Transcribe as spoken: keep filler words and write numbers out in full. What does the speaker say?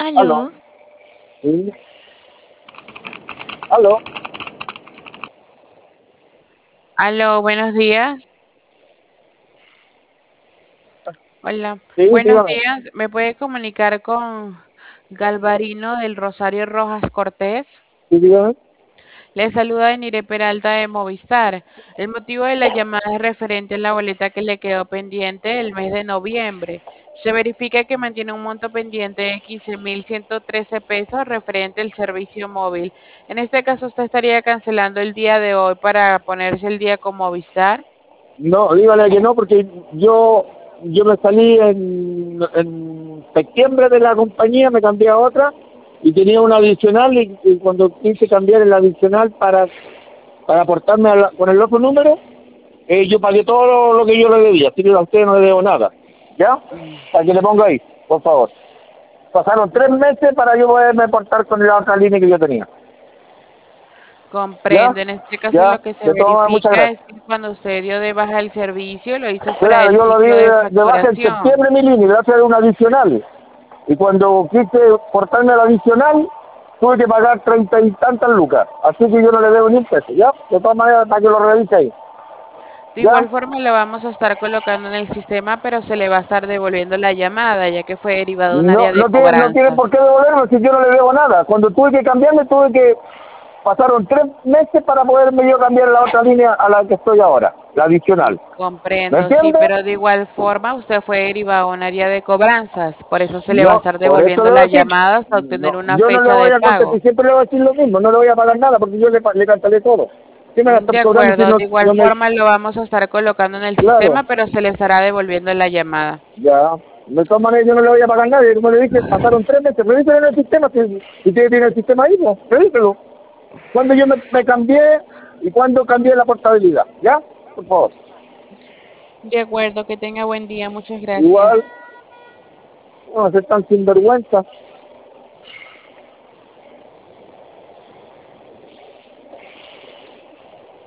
Aló. Aló, Sí. Aló. aló, buenos días. Hola, Sí, buenos dígame. días. ¿Me puede comunicar con Galvarino del Rosario Rojas Cortés? Sí, dígame. Le saluda Nire Peralta de Movistar. El motivo de la llamada es referente a la boleta que le quedó pendiente el mes de noviembre. Se verifica que mantiene un monto pendiente de quince mil ciento trece pesos referente al servicio móvil. En este caso, usted estaría cancelando el día de hoy para ponerse el día con Movistar. No, dígale que no, porque yo yo me salí en, en septiembre de la compañía, me cambié a otra y tenía una adicional y, y cuando quise cambiar el adicional para para aportarme a la- con el otro número, eh, yo pagué todo lo, lo que yo le debía, así que a usted no le debo nada. ¿Ya? Mm. Para que le ponga ahí, por favor. Pasaron tres meses para yo poderme portar con la otra línea que yo tenía. ¿Ya? Comprendo. En este caso, ¿Ya? lo que se De todas maneras, muchas verifica gracias. es que cuando usted dio de baja el servicio, lo hizo fuera Claro, del yo lo di ciclo de de, de baja en facturación. septiembre mi línea, gracias a un adicional. Y cuando quise portarme al adicional, tuve que pagar treinta y tantas lucas. Así que yo no le debo ni un peso, ¿ya? De todas maneras, para que lo revise ahí. De igual ¿Ya? forma, lo vamos a estar colocando en el sistema, pero se le va a estar devolviendo la llamada, ya que fue derivado de un No, área de no tiene, no tiene por cobranzas. qué devolverme si yo no le debo nada. Cuando tuve que cambiarme, tuve que... Pasaron tres meses para poderme yo cambiar a la otra línea a la que estoy ahora, la Mm, adicional. ¿Me comprendo, sí, entiende? pero de igual forma, usted fue derivado a un área de cobranzas, por eso se le va a No, estar por eso devolviendo le voy a la decir, llamada hasta obtener no, una yo no le fecha voy de a contestar, pago. siempre le voy a decir lo mismo, no le voy a pagar nada porque yo le, pa- le cancelé todo. ¿Qué me va a Mm, estar de cobrando si acuerdo, no, de igual no me... forma lo vamos a estar colocando en el Claro, sistema, pero se le estará devolviendo la llamada. ya, de todas maneras yo no le voy a pagar nada, y como le dije, pasaron tres meses, revíselo en el sistema, si, si usted tiene el sistema ahí, pues, revíselo. Cuando yo me, me cambié y cuando cambié la portabilidad, ¿ya? Por favor. De acuerdo, que tenga buen día, muchas gracias. Igual, no ser tan sinvergüenza.